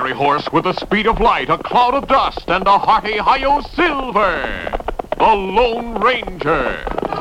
fiery horse with the speed of light, a cloud of dust, and a hearty hi-yo silver, the Lone Ranger.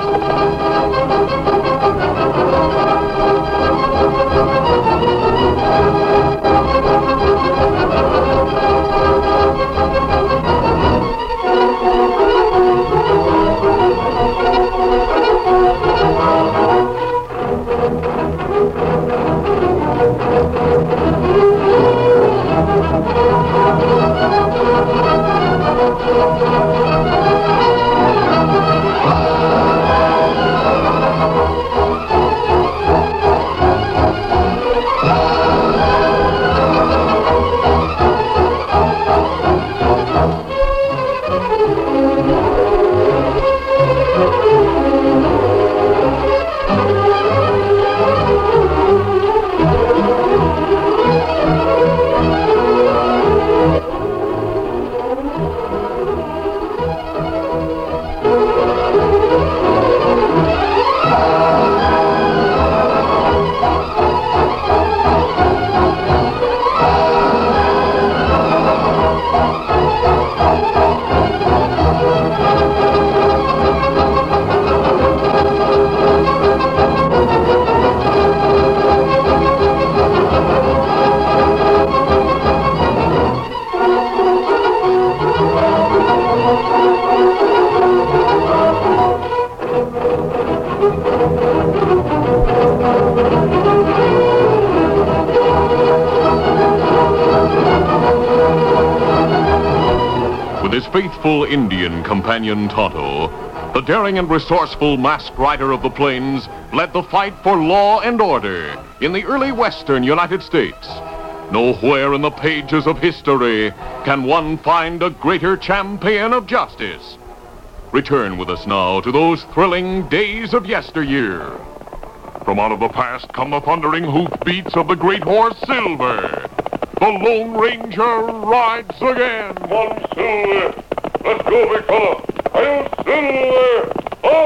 With his faithful Indian companion Tonto, the daring and resourceful masked rider of the plains led the fight for law and order in the early western United States. Nowhere in the pages of history can one find a greater champion of justice. Return with us now to those thrilling days of yesteryear. From out of the past come the thundering hoofbeats of the great horse Silver. The Lone Ranger rides again. Come on, Silver. Let's go, big fella. Hi-yo, Silver.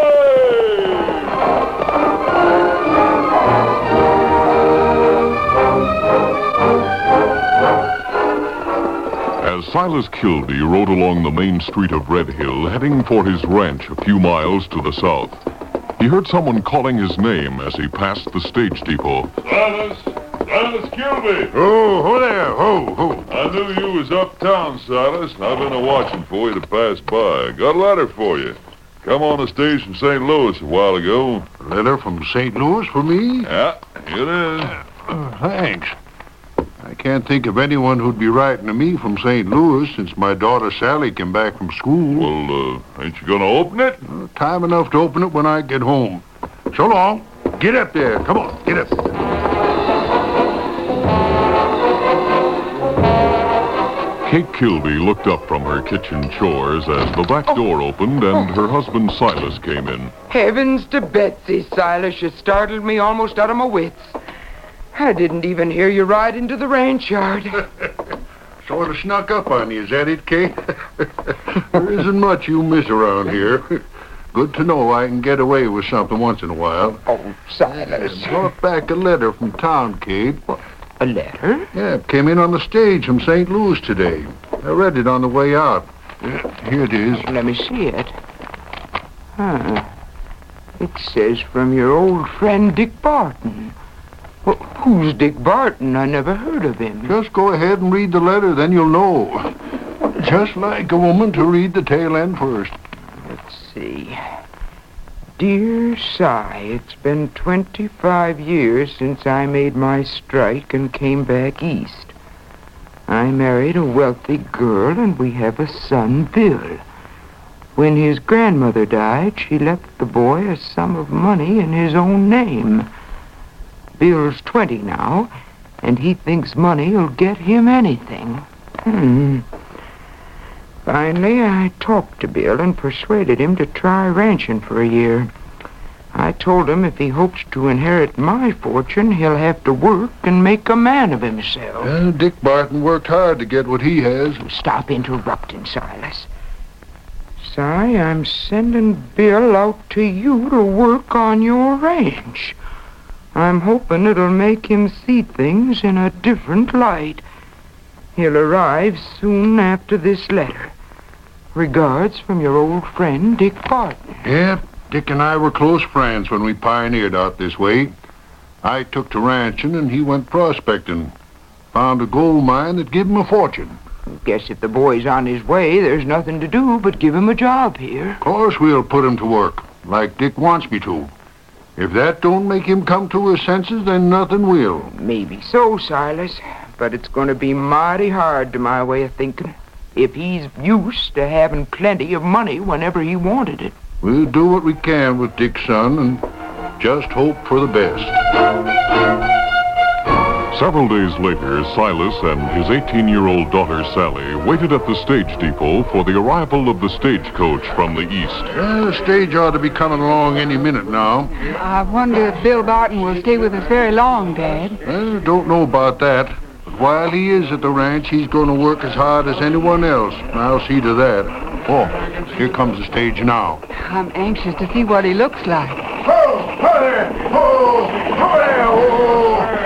Hi! As Silas Kilby rode along the main street of Red Hill, heading for his ranch a few miles to the south, he heard someone calling his name as he passed the stage depot. Silas Kilby. Oh, ho there, ho. I knew you was uptown, Silas. I've been a-watching for you to pass by. Got a letter for you. Come on the stage from St. Louis a while ago. A letter from St. Louis for me? Yeah, here it is. Thanks. I can't think of anyone who'd be writing to me from St. Louis since my daughter Sally came back from school. Well, ain't you gonna open it? Time enough to open it when I get home. So long. Get up there. Come on, get up there. Kate Kilby looked up from her kitchen chores as the back door opened and her husband Silas came in. Heavens to Betsy, Silas, you startled me almost out of my wits. I didn't even hear you ride into the ranch yard. Sort of snuck up on you, is that it, Kate? There isn't much you miss around here. Good to know I can get away with something once in a while. Oh, Silas. I brought back a letter from town, Kate. A letter? Yeah, it came in on the stage from St. Louis today. I read it on the way out. Here it is. Let me see it. It says from your old friend Dick Barton. Well, who's Dick Barton? I never heard of him. Just go ahead and read the letter, then you'll know. Just like a woman to read the tail end first. Let's see. Dear Si, it's been 25 years since I made my strike and came back east. I married a wealthy girl, and we have a son, Bill. When his grandmother died, she left the boy a sum of money in his own name. Bill's 20 now, and he thinks money'll get him anything. Finally, I talked to Bill and persuaded him to try ranching for a year. I told him if he hopes to inherit my fortune, he'll have to work and make a man of himself. Dick Barton worked hard to get what he has. Stop interrupting, Silas. Si, I'm sending Bill out to you to work on your ranch. I'm hoping it'll make him see things in a different light. He'll arrive soon after this letter. Regards from your old friend, Dick Barton. Yeah, Dick and I were close friends when we pioneered out this way. I took to ranching and he went prospecting. Found a gold mine that gave him a fortune. Guess if the boy's on his way, there's nothing to do but give him a job here. Of course we'll put him to work, like Dick wants me to. If that don't make him come to his senses, then nothing will. Maybe so, Silas, but it's going to be mighty hard to my way of thinking if he's used to having plenty of money whenever he wanted it. We'll do what we can with Dick's son and just hope for the best. Several days later, Silas and his 18-year-old daughter, Sally, waited at the stage depot for the arrival of the stagecoach from the east. The stage ought to be coming along any minute now. I wonder if Bill Barton will stay with us very long, Dad. Well, don't know about that. But while he is at the ranch, he's going to work as hard as anyone else. I'll see to that. Oh, here comes the stage now. I'm anxious to see what he looks like. Ho! Ho there! Ho! Ho there! Ho!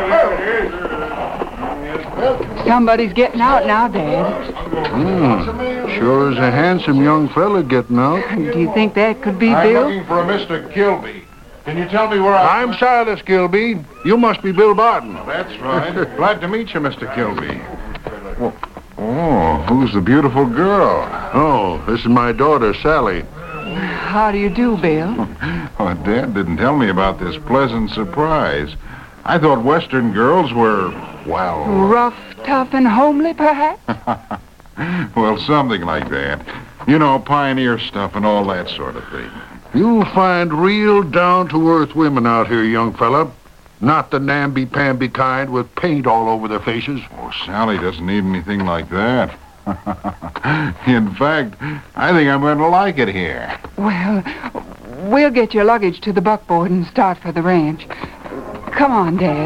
Somebody's getting out now, Dad. Sure is a handsome young fella getting out. Do you think that could be Bill? I'm looking for a Mr. Kilby. Can you tell me where I'm Silas Kilby. You must be Bill Barton. That's right. Glad to meet you, Mr. Kilby. Oh, who's the beautiful girl? Oh, this is my daughter, Sally. How do you do, Bill? Oh, Dad didn't tell me about this pleasant surprise. I thought Western girls were, well... Rough, tough, and homely, perhaps? Well, something like that. You know, pioneer stuff and all that sort of thing. You'll find real down-to-earth women out here, young fella. Not the namby-pamby kind with paint all over their faces. Oh, Sally doesn't need anything like that. In fact, I think I'm going to like it here. Well, we'll get your luggage to the buckboard and start for the ranch. Come on, Dad.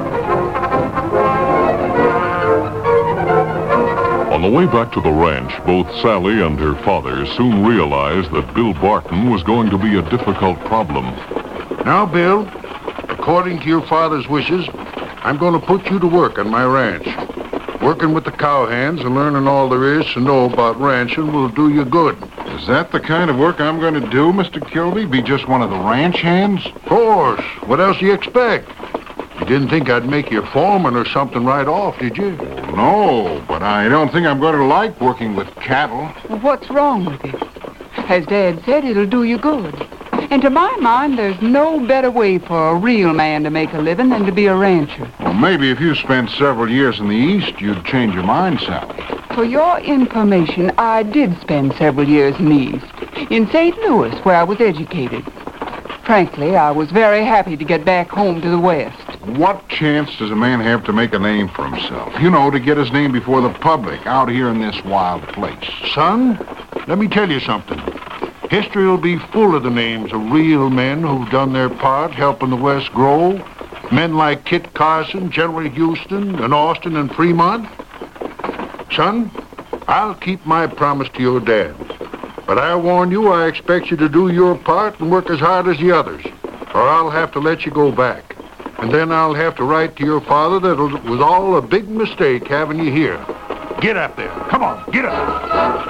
On the way back to the ranch, both Sally and her father soon realized that Bill Barton was going to be a difficult problem. Now, Bill, according to your father's wishes, I'm going to put you to work on my ranch. Working with the cowhands and learning all there is to know about ranching will do you good. Is that the kind of work I'm going to do, Mr. Kilby? Be just one of the ranch hands? Of course. What else do you expect? You didn't think I'd make you foreman or something right off, did you? No, but I don't think I'm going to like working with cattle. What's wrong with it? As Dad said, it'll do you good. And to my mind, there's no better way for a real man to make a living than to be a rancher. Well, maybe if you spent several years in the East, you'd change your mind, Sally. For your information, I did spend several years in the East, in St. Louis, where I was educated. Frankly, I was very happy to get back home to the West. What chance does a man have to make a name for himself? You know, to get his name before the public out here in this wild place. Son, let me tell you something. History will be full of the names of real men who've done their part helping the West grow. Men like Kit Carson, General Houston, and Austin and Fremont. Son, I'll keep my promise to your dad. But I warn you, I expect you to do your part and work as hard as the others, or I'll have to let you go back. And then I'll have to write to your father that it was all a big mistake having you here. Get up there. Come on, get up.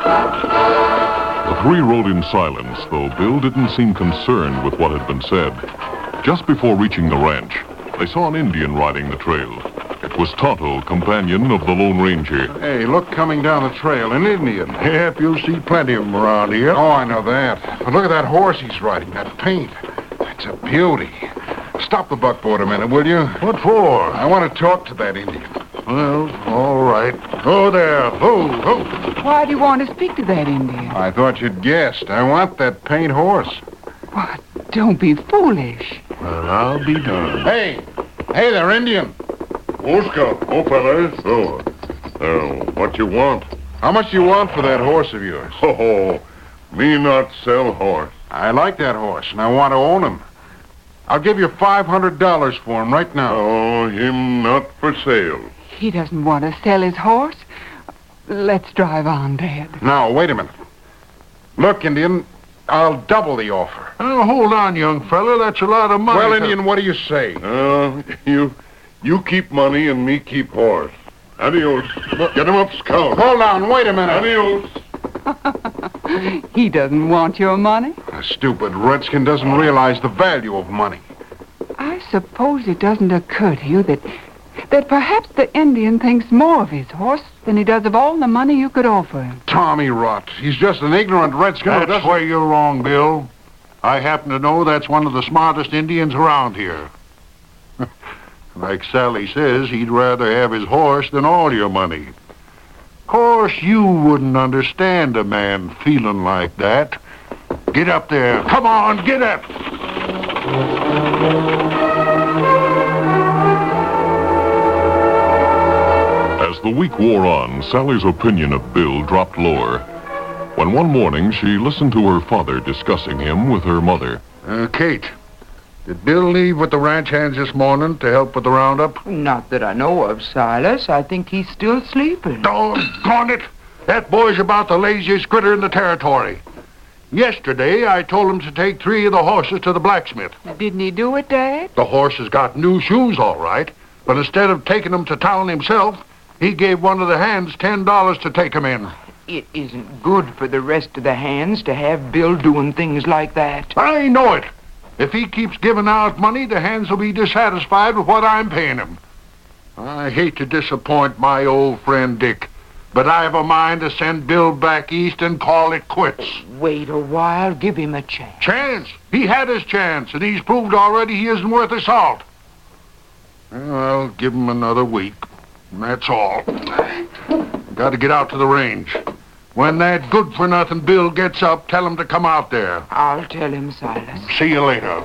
The three rode in silence, though Bill didn't seem concerned with what had been said. Just before reaching the ranch, they saw an Indian riding the trail. It was Tonto, companion of the Lone Ranger. Hey, look, coming down the trail, an Indian. Yep, you'll see plenty of them around here. Oh, I know that. But look at that horse he's riding, that paint. That's a beauty. Stop the buckboard a minute, will you? What for? I want to talk to that Indian. Well, all right. Ho there. Ho, ho. Why do you want to speak to that Indian? I thought you'd guessed. I want that paint horse. What? Don't be foolish. Well, I'll be darned. Hey there, Indian. Oh, Scout. Oh, fellas. What you want? How much do you want for that horse of yours? Oh, me not sell horse. I like that horse, and I want to own him. I'll give you $500 for him right now. Oh, him not for sale. He doesn't want to sell his horse. Let's drive on, Dad. Now, wait a minute. Look, Indian, I'll double the offer. Oh, hold on, young fella. That's a lot of money. Well, Indian, what do you say? You keep money and me keep horse. Adios. Get him up, Scout. Hold on, wait a minute. Adios. He doesn't want your money. A stupid redskin doesn't realize the value of money. I suppose it doesn't occur to you that perhaps the Indian thinks more of his horse than he does of all the money you could offer him. Tommy Rot. He's just an ignorant redskin. who That's doesn't- where you're wrong, Bill. I happen to know that's one of the smartest Indians around here. Like Sally says, he'd rather have his horse than all your money. Of course, you wouldn't understand a man feeling like that. Get up there. Come on, get up. As the week wore on, Sally's opinion of Bill dropped lower. When one morning she listened to her father discussing him with her mother. Kate, did Bill leave with the ranch hands this morning to help with the roundup? Not that I know of, Silas. I think he's still sleeping. Doggone it! That boy's about the laziest critter in the territory. Yesterday, I told him to take 3 of the horses to the blacksmith. Didn't he do it, Dad? The horses got new shoes, all right, but instead of taking them to town himself, he gave one of the hands $10 to take them in. It isn't good for the rest of the hands to have Bill doing things like that. I know it. If he keeps giving out money, the hands will be dissatisfied with what I'm paying him. I hate to disappoint my old friend Dick, but I have a mind to send Bill back east and call it quits. Wait a while. Give him a chance. Chance? He had his chance, and he's proved already he isn't worth a salt. Well, I'll give him another week, and that's all. Got to get out to the range. When that good-for-nothing Bill gets up, tell him to come out there. I'll tell him, Silas. See you later.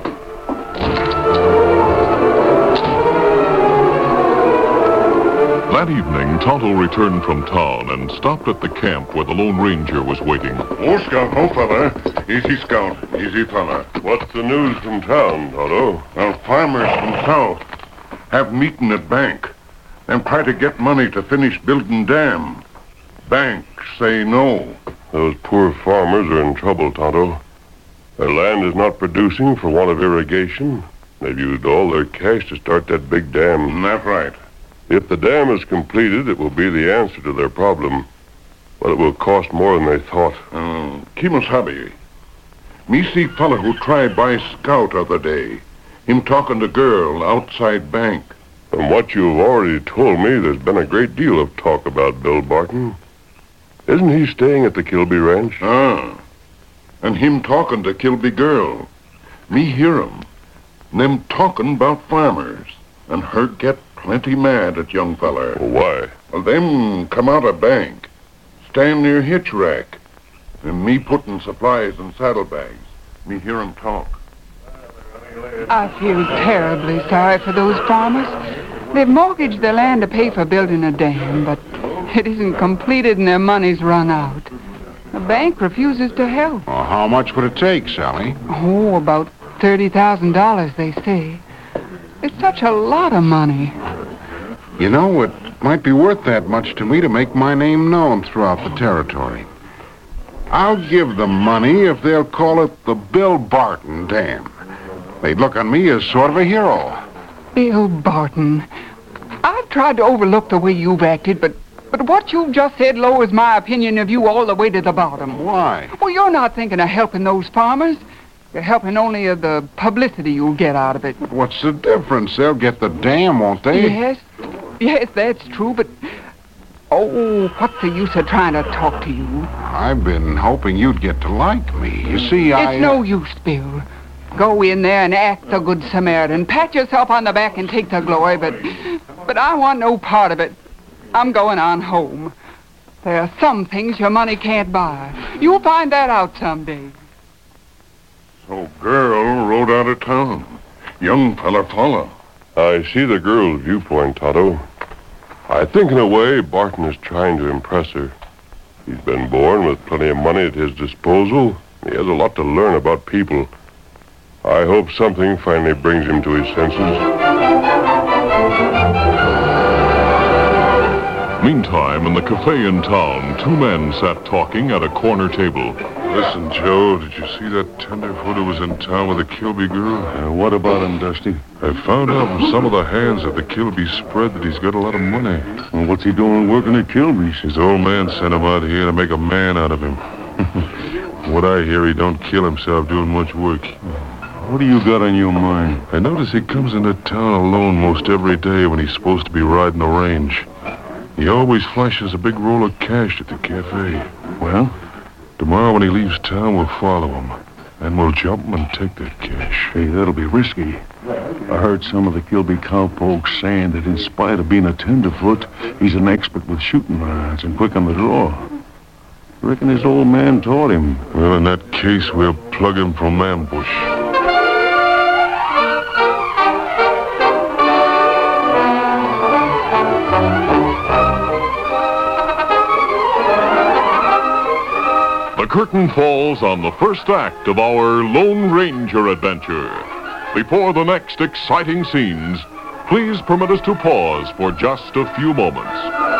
That evening, Tonto returned from town and stopped at the camp where the Lone Ranger was waiting. Oh, Scout, oh, fella. Easy, Scout. Easy, fella. What's the news from town, Tonto? Well, farmers from south have meeting at bank. Them try to get money to finish building dam. Bank say no. Those poor farmers are in trouble, Tonto. Their land is not producing for want of irrigation. They've used all their cash to start that big dam. That's right. If the dam is completed, it will be the answer to their problem. But it will cost more than they thought. Kimasabi. Me see fella who tried by Scout other day. Him talking to girl outside bank. From what you've already told me, there's been a great deal of talk about Bill Barton. Isn't he staying at the Kilby Ranch? And him talking to Kilby girl. Me hear 'em. Them talking about farmers. And her get plenty mad at young feller. Well, why? Well, them come out of bank. Stand near hitch rack. And me putting supplies in saddlebags. Me hear 'em talk. I feel terribly sorry for those farmers. They've mortgaged their land to pay for building a dam, but it isn't completed and their money's run out. The bank refuses to help. Well, how much would it take, Sally? Oh, about $30,000, they say. It's such a lot of money. You know, it might be worth that much to me to make my name known throughout the territory. I'll give them money if they'll call it the Bill Barton Dam. They'd look on me as sort of a hero. Bill Barton. I've tried to overlook the way you've acted, but what you've just said lowers my opinion of you all the way to the bottom. Why? Well, you're not thinking of helping those farmers. You're helping only of the publicity you'll get out of it. What's the difference? They'll get the dam, won't they? Yes, that's true, but... Oh, what's the use of trying to talk to you? I've been hoping you'd get to like me. You see, It's no use, Bill. Go in there and act the good Samaritan. Pat yourself on the back and take the glory, but I want no part of it. I'm going on home. There are some things your money can't buy. You'll find that out someday. So girl rode out of town. Young fella follow. I see the girl's viewpoint, Tonto. I think in a way Barton is trying to impress her. He's been born with plenty of money at his disposal. He has a lot to learn about people. I hope something finally brings him to his senses. Meantime, in the cafe in town, two men sat talking at a corner table. Listen, Joe, did you see that tenderfoot who was in town with the Kilby girl? What about him, Dusty? I found out from some of the hands at the Kilby spread that he's got a lot of money. Well, what's he doing working at Kilby's? His old man sent him out here to make a man out of him. What I hear, he don't kill himself doing much work. What do you got on your mind? I notice he comes into town alone most every day when he's supposed to be riding the range. He always flashes a big roll of cash at the cafe. Well? Tomorrow when he leaves town, we'll follow him. And we'll jump him and take that cash. Hey, that'll be risky. I heard some of the Kilby cowpokes saying that in spite of being a tenderfoot, he's an expert with shooting irons and quick on the draw. Reckon his old man taught him. Well, in that case, we'll plug him from ambush. The curtain falls on the first act of our Lone Ranger adventure. Before the next exciting scenes, please permit us to pause for just a few moments.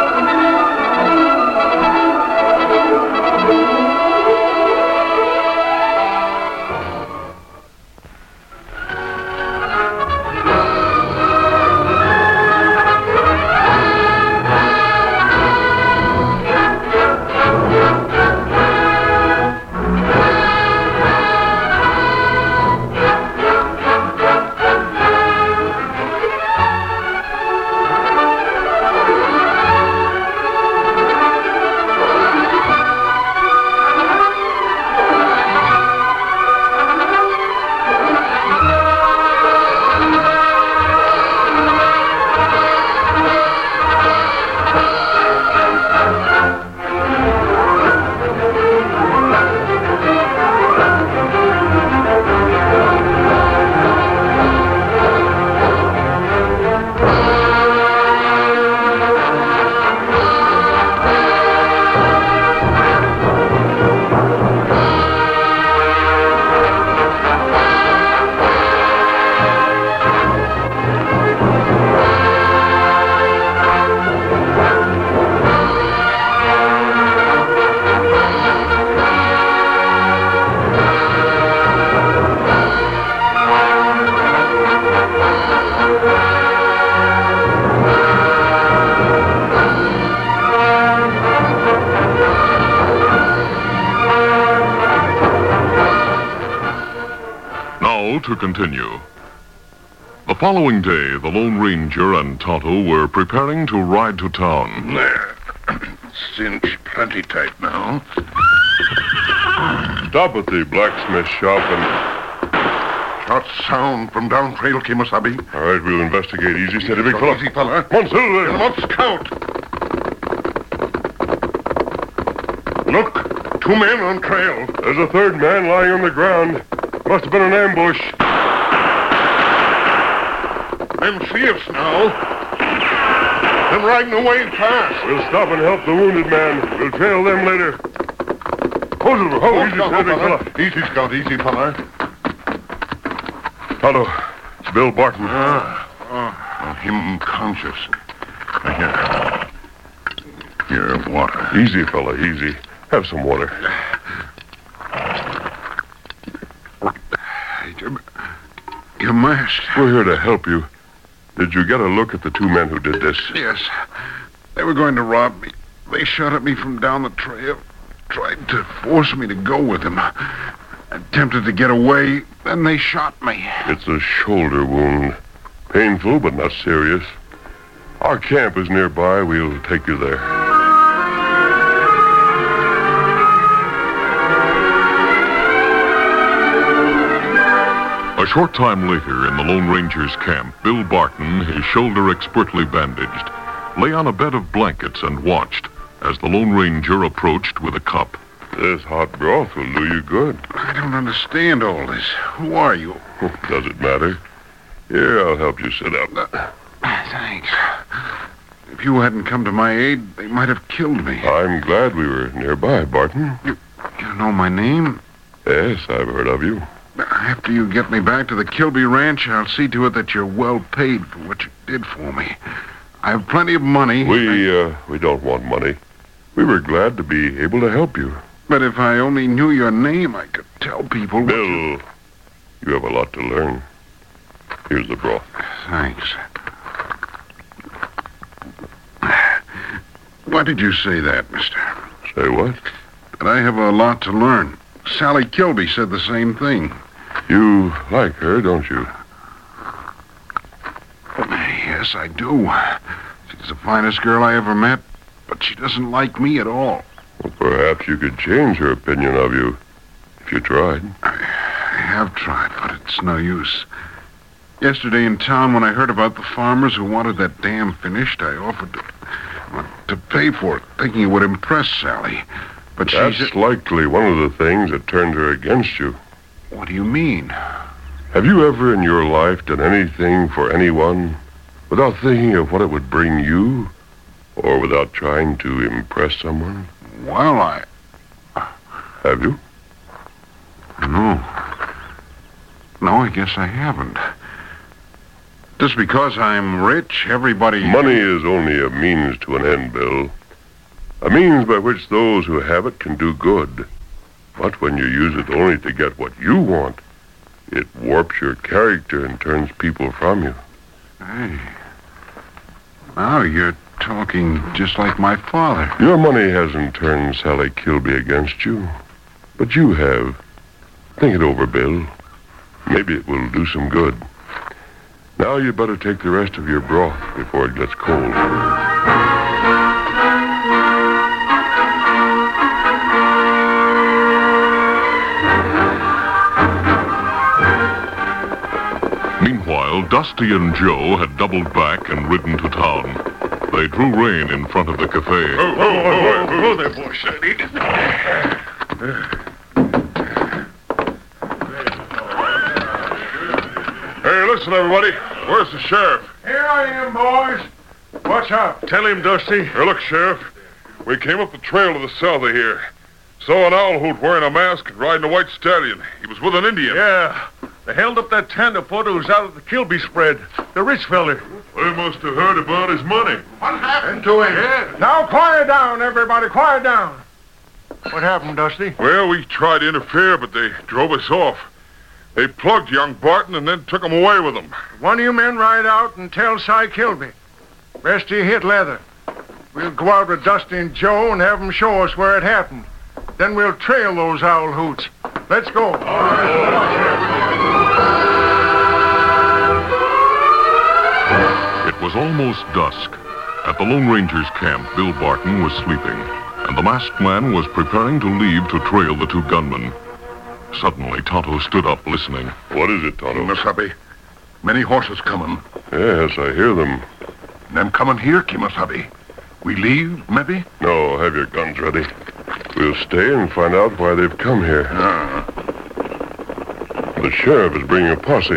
To continue. The following day, the Lone Ranger and Tonto were preparing to ride to town. There. Cinch plenty tight now. Stop at the blacksmith shop and... Shot sound from down trail, Kemosabe. All right, we'll investigate. Easy, steady, big fella. Easy, fella. Come on, Silver. Come on, scout. Look, two men on trail. There's a third man lying on the ground. Must have been an ambush. Them see us now. Them riding away fast. We'll stop and help the wounded man. We'll trail them later. Oh, easy, steady, big fella. Easy, scout, easy, fella. Tonto, it's Bill Barton. Him conscious. Here, water. Easy, fella, easy. Have some water. Your mask. We're here to help you. Did you get a look at the two men who did this? Yes. They were going to rob me. They shot at me from down the trail. Tried to force me to go with them. Attempted to get away, then they shot me. It's a shoulder wound. Painful, but not serious. Our camp is nearby. We'll take you there. A short time later, in the Lone Ranger's camp, Bill Barton, his shoulder expertly bandaged, lay on a bed of blankets and watched as the Lone Ranger approached with a cup. This hot broth will do you good. I don't understand all this. Who are you? Does it matter? Here, I'll help you sit up. Thanks. If you hadn't come to my aid, they might have killed me. I'm glad we were nearby, Barton. You know my name? Yes, I've heard of you. After you get me back to the Kilby Ranch, I'll see to it that you're well paid for what you did for me. I have plenty of money. We don't want money. We were glad to be able to help you. But if I only knew your name, I could tell people... Bill, you have a lot to learn. Here's the broth. Thanks. Why did you say that, mister? Say what? That I have a lot to learn. Sally Kilby said the same thing. You like her, don't you? Yes, I do. She's the finest girl I ever met, but she doesn't like me at all. Well, perhaps you could change her opinion of you if you tried. I have tried, but it's no use. Yesterday in town, when I heard about the farmers who wanted that dam finished, I offered to pay for it, thinking it would impress Sally. But That's likely one of the things that turned her against you. What do you mean? Have you ever in your life done anything for anyone without thinking of what it would bring you, or without trying to impress someone? Well, Have you? No. No, I guess I haven't. Just because I'm rich, everybody... Money is only a means to an end, Bill. A means by which those who have it can do good. But when you use it only to get what you want, it warps your character and turns people from you. Hey. Now you're talking just like my father. Your money hasn't turned Sally Kilby against you, but you have. Think it over, Bill. Maybe it will do some good. Now you better take the rest of your broth before it gets cold. Meanwhile, Dusty and Joe had doubled back and ridden to town. They drew rein in front of the cafe. Oh, there, boy, steady. Hey, listen, everybody. Where's the sheriff? Here I am, boys. What's up? Tell him, Dusty. Look, Sheriff, we came up the trail to the south of here. Saw an owl hoot wearing a mask and riding a white stallion. He was with an Indian. Yeah. They held up that tenderfoot who was out at the Kilby spread. The rich feller. They must have heard about his money. What happened to him? Yeah. Now, quiet down, everybody. Quiet down. What happened, Dusty? Well, we tried to interfere, but they drove us off. They plugged young Barton and then took him away with them. One of you men ride out and tell Cy Kilby. Rest of you hit leather. We'll go out with Dusty and Joe and have them show us where it happened. Then we'll trail those owl hoots. Let's go. It was almost dusk. At the Lone Ranger's camp, Bill Barton was sleeping, and the masked man was preparing to leave to trail the two gunmen. Suddenly, Tonto stood up, listening. What is it, Tonto? Kimasabi, many horses coming. Yes, I hear them. Them coming here, Kimasabi. We leave, maybe? No, have your guns ready. We'll stay and find out why they've come here. The sheriff is bringing a posse.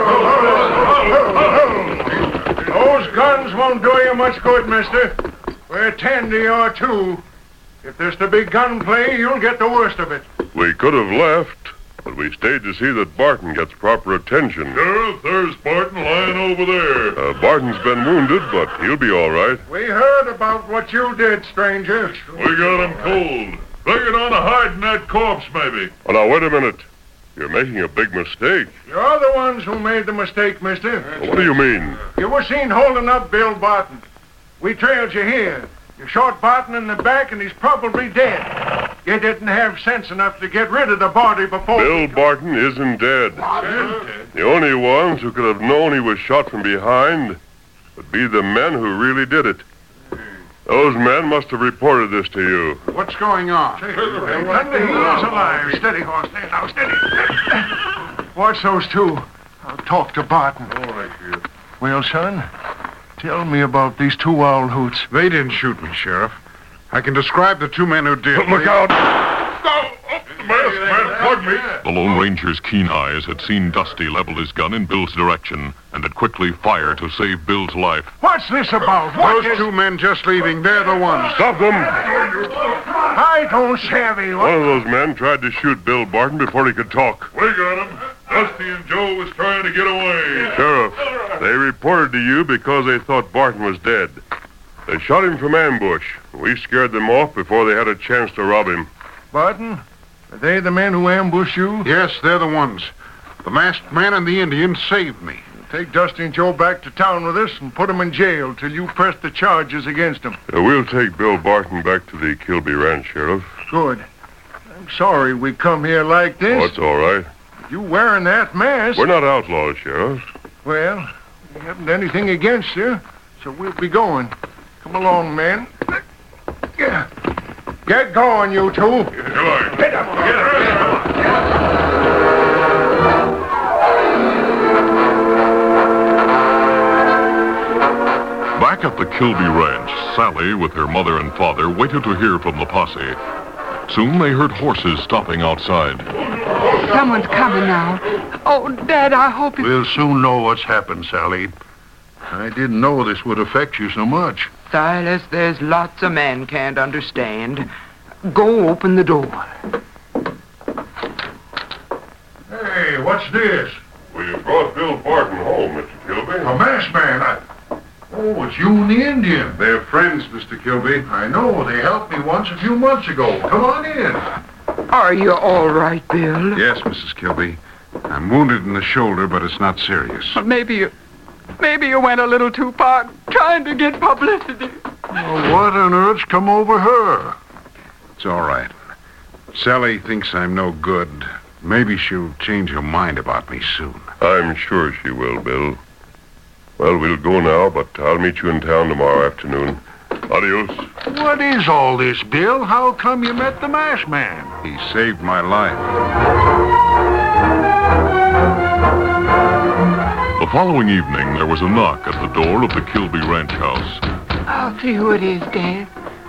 Those guns won't do you much good, mister. We're 10 to your 2. If there's to be gunplay, you'll get the worst of it. We could have left, but we stayed to see that Barton gets proper attention. Sheriff, there's Barton lying over there. Barton's been wounded, but he'll be all right. We heard about what you did, stranger. We got him cold. Figured on a hiding that corpse, maybe. Oh, now, wait a minute. You're making a big mistake. You're the ones who made the mistake, mister. What do you mean? You were seen holding up Bill Barton. We trailed you here. You shot Barton in the back, and he's probably dead. You didn't have sense enough to get rid of the body before... Bill Barton isn't dead. The only ones who could have known he was shot from behind would be the men who really did it. Those men must have reported this to you. What's going on? He's alive. Steady, horse. There now, steady. Watch those two. I'll talk to Barton. All right, here. Well, son, tell me about these two owl hoots. They didn't shoot me, Sheriff. I can describe the two men who did. Look out! The masked man plugged me. The Lone Ranger's keen eyes had seen Dusty level his gun in Bill's direction and had quickly fired to save Bill's life. What's this about? Those two men just leaving, they're the ones. Stop them! I don't savvy. One of those men tried to shoot Bill Barton before he could talk. We got him. Dusty and Joe was trying to get away. Sheriff, they reported to you because they thought Barton was dead. They shot him from ambush. We scared them off before they had a chance to rob him. Barton, are they the men who ambushed you? Yes, they're the ones. The masked man and the Indian saved me. Take Dusty and Joe back to town with us and put them in jail till you press the charges against them. We'll take Bill Barton back to the Kilby Ranch, Sheriff. Good. I'm sorry we come here like this. Oh, it's all right. You wearing that mask? We're not outlaws, Sheriff. Well, we haven't anything against you, so we'll be going. Come along, man. Get going, you two. Get up. Back at the Kilby Ranch, Sally, with her mother and father, waited to hear from the posse. Soon they heard horses stopping outside. Someone's coming now. Oh, Dad, I hope you... We'll soon know what's happened, Sally. I didn't know this would affect you so much. Silas, there's lots a man can't understand. Go open the door. Hey, what's this? We brought Bill Barton home, Mr. Kilby. A masked man. Oh, it's you and the Indian. They're friends, Mr. Kilby. I know. They helped me once a few months ago. Come on in. Are you all right, Bill? Yes, Mrs. Kilby. I'm wounded in the shoulder, but it's not serious. Maybe you went a little too far trying to get publicity. Well, what on earth's come over her? It's all right. Sally thinks I'm no good. Maybe she'll change her mind about me soon. I'm sure she will, Bill. Well, we'll go now, but I'll meet you in town tomorrow afternoon. Adios. What is all this, Bill? How come you met the masked man? He saved my life. The following evening, there was a knock at the door of the Kilby Ranch house. I'll see who it is, Dad.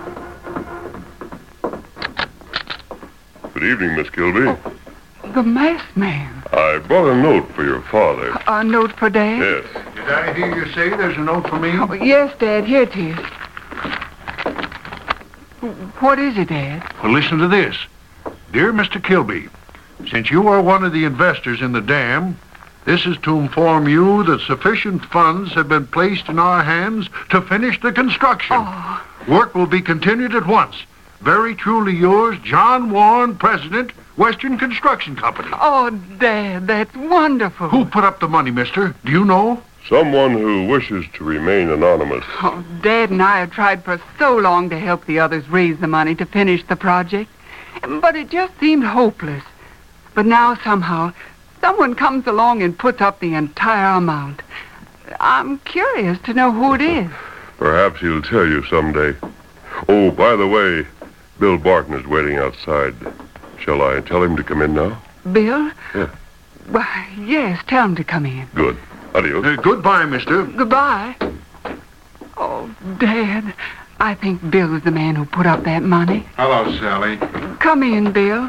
Good evening, Miss Kilby. The masked man. I brought a note for your father. A note for Dad? Yes. Did I hear you say there's a note for me? Oh, yes, Dad. Here it is. What is it, Dad? Well, listen to this. Dear Mr. Kilby, since you are one of the investors in the dam, this is to inform you that sufficient funds have been placed in our hands to finish the construction. Oh. Work will be continued at once. Very truly yours, John Warren, President, Western Construction Company. Oh, Dad, that's wonderful. Who put up the money, mister? Do you know? Someone who wishes to remain anonymous. Oh, Dad and I have tried for so long to help the others raise the money to finish the project, but it just seemed hopeless. But now, somehow, someone comes along and puts up the entire amount. I'm curious to know who it is. Perhaps he'll tell you someday. Oh, by the way, Bill Barton is waiting outside. Shall I tell him to come in now? Bill? Yeah. Why, yes, tell him to come in. Good. Adios. Goodbye, mister. Goodbye. Oh, Dad, I think Bill is the man who put up that money. Hello, Sally. Come in, Bill.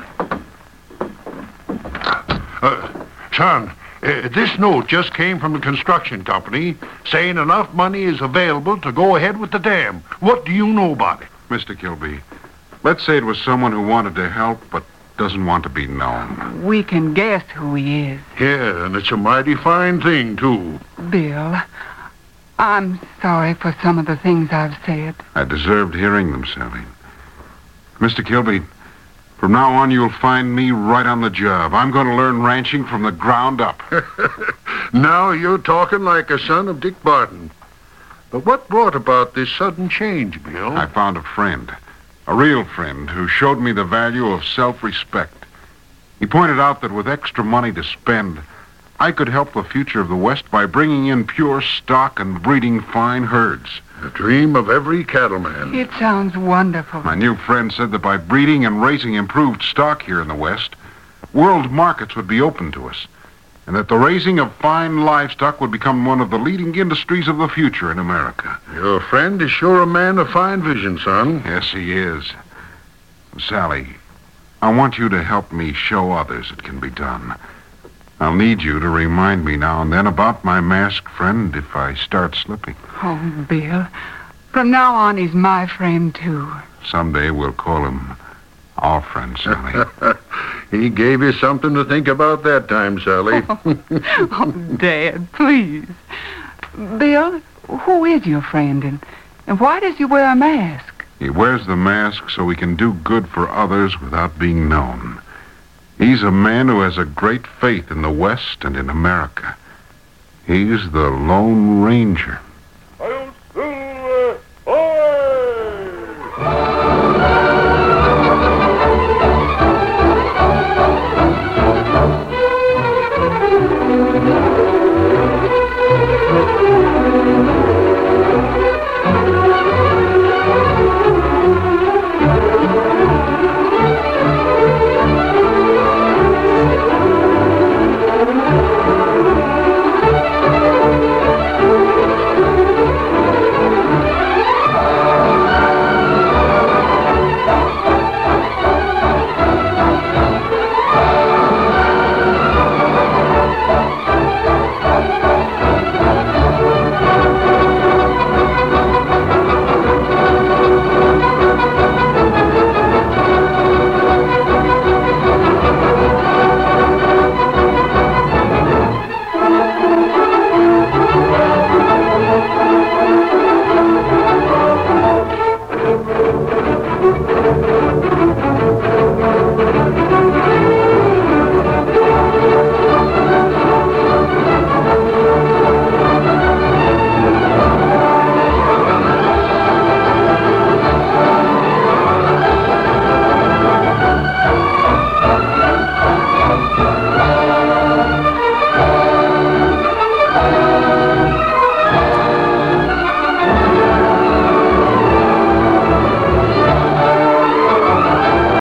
Son, this note just came from the construction company saying enough money is available to go ahead with the dam. What do you know about it? Mr. Kilby, let's say it was someone who wanted to help but doesn't want to be known. We can guess who he is. Yeah, and it's a mighty fine thing, too. Bill, I'm sorry for some of the things I've said. I deserved hearing them, Sally. Mr. Kilby, from now on you'll find me right on the job. I'm going to learn ranching from the ground up. Now you're talking like a son of Dick Barton. But what brought about this sudden change, Bill? I found a friend. A real friend who showed me the value of self-respect. He pointed out that with extra money to spend, I could help the future of the West by bringing in pure stock and breeding fine herds. The dream of every cattleman. It sounds wonderful. My new friend said that by breeding and raising improved stock here in the West, world markets would be open to us, and that the raising of fine livestock would become one of the leading industries of the future in America. Your friend is sure a man of fine vision, son. Yes, he is. Sally, I want you to help me show others it can be done. I'll need you to remind me now and then about my masked friend if I start slipping. Oh, Bill, from now on he's my friend, too. Someday we'll call him Our friend, Sally. He gave you something to think about that time, Sally. Oh, Dad, please. Bill, who is your friend, and why does he wear a mask? He wears the mask so he can do good for others without being known. He's a man who has a great faith in the West and in America. He's the Lone Ranger.